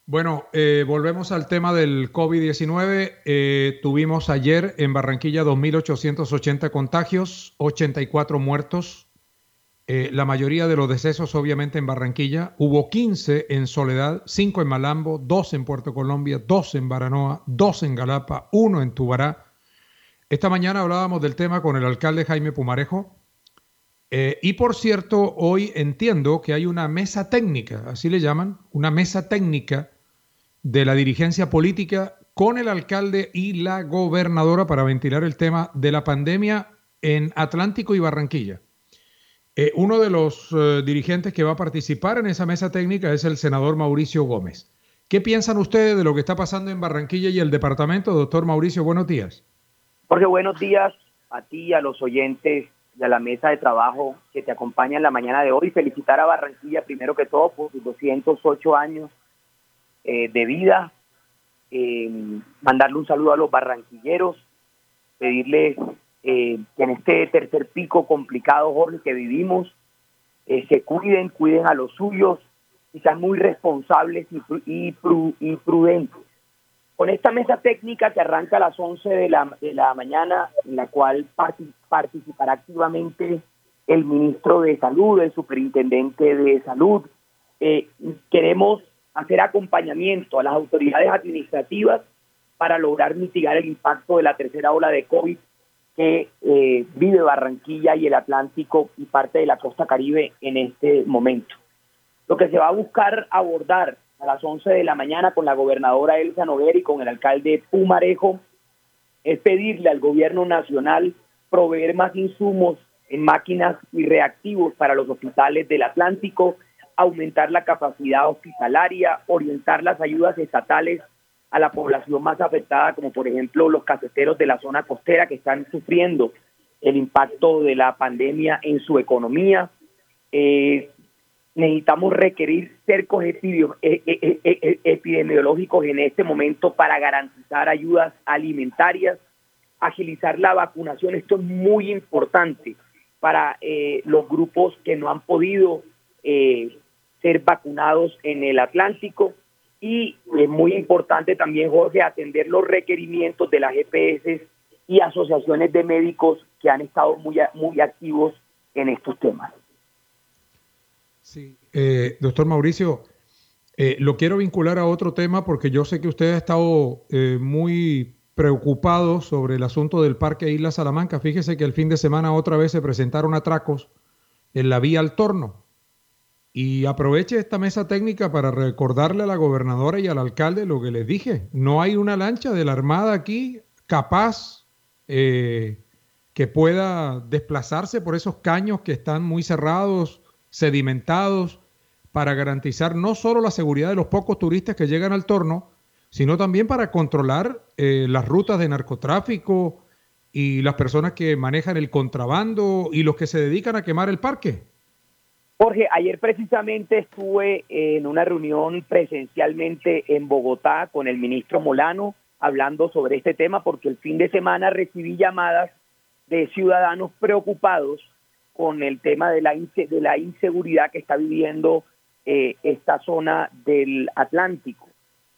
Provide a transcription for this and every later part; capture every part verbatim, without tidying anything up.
Bueno, eh, volvemos al tema del COVID diecinueve. Eh, tuvimos ayer en Barranquilla dos mil ochocientos ochenta contagios, ochenta y cuatro muertos. Eh, la mayoría de los decesos obviamente en Barranquilla. Hubo quince en Soledad, cinco en Malambo, dos en Puerto Colombia, dos en Baranoa, dos en Galapa, uno en Tubará. Esta mañana hablábamos del tema con el alcalde Jaime Pumarejo. Eh, y por cierto, hoy entiendo que hay una mesa técnica, así le llaman, una mesa técnica de la dirigencia política con el alcalde y la gobernadora para ventilar el tema de la pandemia en Atlántico y Barranquilla. Eh, uno de los eh, dirigentes que va a participar en esa mesa técnica es el senador Mauricio Gómez. ¿Qué piensan ustedes de lo que está pasando en Barranquilla y el departamento, doctor Mauricio? Buenos días. Jorge, buenos días a ti, a los oyentes y a la mesa de trabajo que te acompaña en la mañana de hoy. Felicitar a Barranquilla primero que todo por sus doscientos ocho años eh, de vida. Eh, mandarle un saludo a los barranquilleros, pedirles eh, que en este tercer pico complicado, Jorge, que vivimos, eh, se cuiden, cuiden a los suyos y sean muy responsables y, y, y prudentes. Con esta mesa técnica que arranca a las once de la, de la mañana, en la cual part- participará activamente el ministro de Salud, el superintendente de Salud, eh, queremos hacer acompañamiento a las autoridades administrativas para lograr mitigar el impacto de la tercera ola de COVID que eh, vive Barranquilla y el Atlántico y parte de la costa Caribe en este momento. Lo que se va a buscar abordar a las once de la mañana con la gobernadora Elsa Noguera y con el alcalde Pumarejo es pedirle al gobierno nacional proveer más insumos en máquinas y reactivos para los hospitales del Atlántico, aumentar la capacidad hospitalaria, orientar las ayudas estatales a la población más afectada, como por ejemplo los cafeteros de la zona costera que están sufriendo el impacto de la pandemia en su economía. Eh, necesitamos requerir cercos epidemiológicos en este momento para garantizar ayudas alimentarias, agilizar la vacunación. Esto es muy importante para eh, los grupos que no han podido eh, ser vacunados en el Atlántico, y es muy importante también, Jorge, atender los requerimientos de las E P S y asociaciones de médicos que han estado muy, muy activos en estos temas. Sí, eh, doctor Mauricio, eh, lo quiero vincular a otro tema porque yo sé que usted ha estado eh, muy preocupado sobre el asunto del Parque Isla Salamanca. Fíjese que el fin de semana otra vez se presentaron atracos en la vía al Torno. Y aproveche esta mesa técnica para recordarle a la gobernadora y al alcalde lo que les dije. No hay una lancha de la Armada aquí capaz eh, que pueda desplazarse por esos caños que están muy cerrados, sedimentados, para garantizar no solo la seguridad de los pocos turistas que llegan al Torno, sino también para controlar eh, las rutas de narcotráfico y las personas que manejan el contrabando y los que se dedican a quemar el parque. Jorge, ayer precisamente estuve en una reunión presencialmente en Bogotá con el ministro Molano hablando sobre este tema, porque el fin de semana recibí llamadas de ciudadanos preocupados con el tema de la, de la inseguridad que está viviendo eh, esta zona del Atlántico.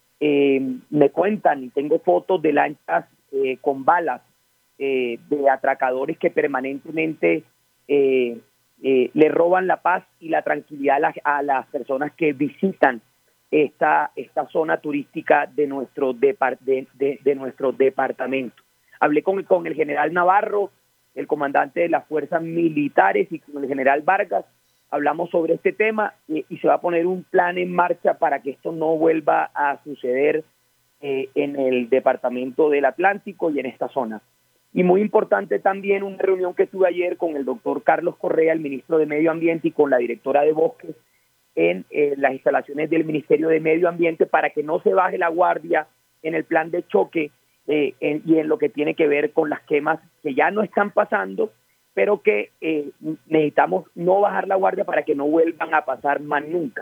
Eh, me cuentan, y tengo fotos de lanchas eh, con balas eh, de atracadores que permanentemente eh, eh, le roban la paz y la tranquilidad a, la, a las personas que visitan esta, esta zona turística de nuestro, depart, de, de, de nuestro departamento. Hablé con, con el general Navarro, el comandante de las fuerzas militares, y con el general Vargas. Hablamos sobre este tema y, y se va a poner un plan en marcha para que esto no vuelva a suceder eh, en el departamento del Atlántico y en esta zona. Y muy importante también una reunión que tuve ayer con el doctor Carlos Correa, el ministro de Medio Ambiente, y con la directora de Bosques en eh, las instalaciones del Ministerio de Medio Ambiente, para que no se baje la guardia en el plan de choque eh, en, y en lo que tiene que ver con las quemas que ya no están pasando, pero que eh, necesitamos no bajar la guardia para que no vuelvan a pasar más nunca.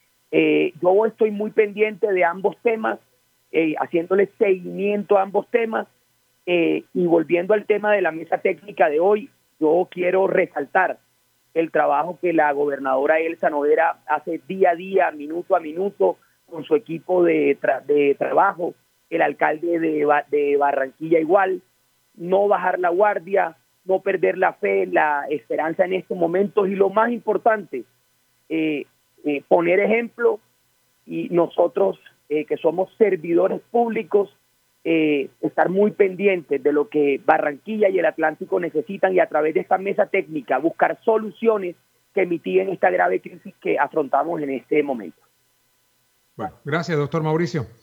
Eh, yo estoy muy pendiente de ambos temas, eh, haciéndole seguimiento a ambos temas, eh, y volviendo al tema de la mesa técnica de hoy, yo quiero resaltar el trabajo que la gobernadora Elsa Noguera hace día a día, minuto a minuto, con su equipo de, tra de trabajo, el alcalde de, ba de Barranquilla igual, no bajar la guardia, no perder la fe, la esperanza en estos momentos y lo más importante, eh, eh, poner ejemplo y nosotros eh, que somos servidores públicos, eh, estar muy pendientes de lo que Barranquilla y el Atlántico necesitan y a través de esta mesa técnica buscar soluciones que mitiguen esta grave crisis que afrontamos en este momento. Bueno, gracias, doctor Mauricio.